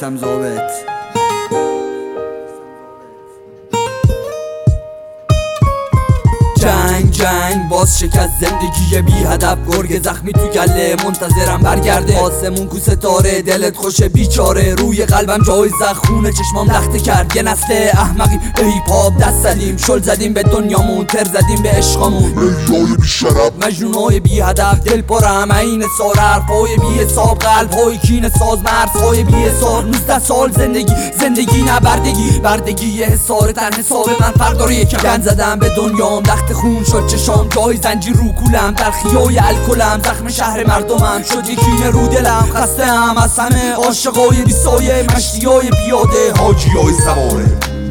میسم ضابط. جنگ باز شکست زندگی بی هدف، گرگ زخمی تو گله منتظرم برگرده. آسمون کو ستاره دلت خوشه بیچاره، روی قلبم جای زخونه چشمام لخته کرد. یه نسل احمقی به هیپ هاپ دست زدیم، شل زدیم به دنیامون، تر زدیم به عشقامون. لیلای بی شرف، مجنونای بی هدف، دل پرم عین سار، حرفای بی حساب، قلبهای کینه ساز، مرزهای بی حسار. 19 سال زندگی نه بردگی حسار تن حساب من فرق داره یکم. گند زدم به دنیام، دخت خون شد چشام، جای زنجیر رو کولم، تلخیای الکلم، زخم شهر مردمم شد یکینه رو دلم. خسته ام از همه عاشقای بی سایه، مشتیای پیاده، حاجیای سواره.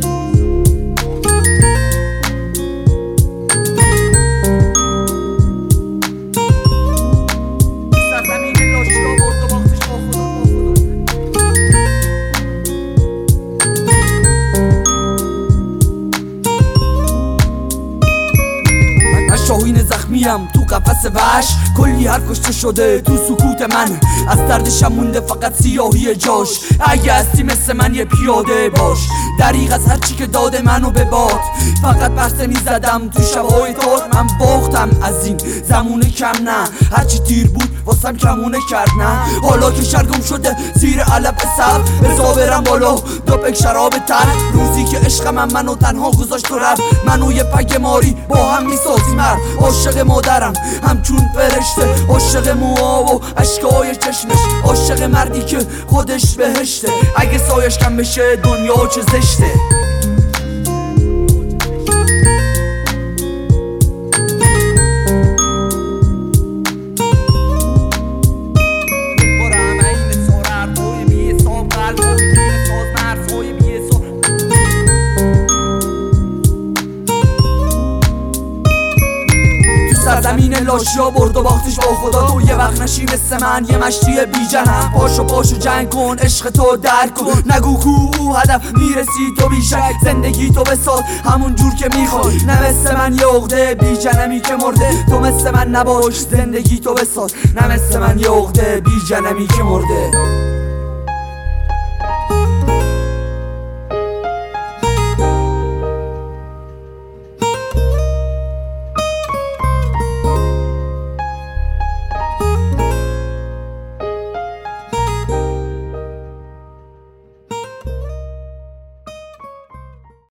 شاهین زخمیم تو قفس وحش، کلی هر کشته شده تو سکوت من. از دردشم مونده فقط سیاهی جاش، اگه هستی مثل من یه پیاده باش. دریغ از هرچی که داده منو به باد، فقط برسه میزدم تو شبهای تار. من باختم از این زمونه کم نه، هرچی تیر بود واسم کمونه کرد نه. حالا که شرگم شده زیر علب صف، بزا برم بالا دوپک شراب تر. روزی که عشقم منو تنها گذاشت تو رفت، منو یه پگ ماری با هم میسازیم. عاشق مادرم همچون فرشته، عاشق موها و اشکای چشمش، عاشق مردی که خودش بهشته. اگه سایش کم بشه دنیا چه زشته. سرزمین لاشیا برد و باختش با خدا، تو یه وقت نشی مثل من یه مشتی بی جنم. پاشو جنگ کن، عشق تو درک کن، نگو کو هدف میرسی تو بیشک. زندگی تو بساز همون جور که میخوای، نه مثل من یه عقده بی جنمی که مرده. تو مثل من نباش، زندگی تو بساز، نه مثل من یه عقده بی جنمی که مرده.